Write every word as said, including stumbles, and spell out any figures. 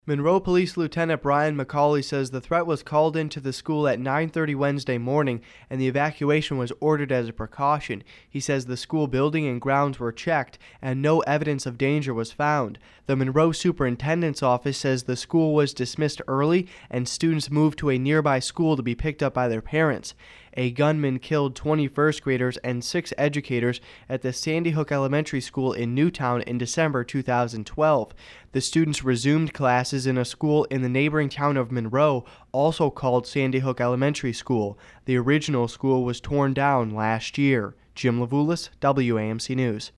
Monroe Police Lieutenant Brian McCauley says the threat was called into the school at nine thirty Wednesday morning and the evacuation was ordered as a precaution. He says the school building and grounds were checked and no evidence of danger was found. The Monroe Superintendent's office says the school was dismissed early and students moved to a nearby school to be picked up by their parents. A gunman killed twenty first graders and six educators at the Sandy Hook Elementary School in Newtown in December two thousand twelve. The students resumed classes in a school in the neighboring town of Monroe, also called Sandy Hook Elementary School. The original school was torn down last year. Jim Levulis, W A M C News.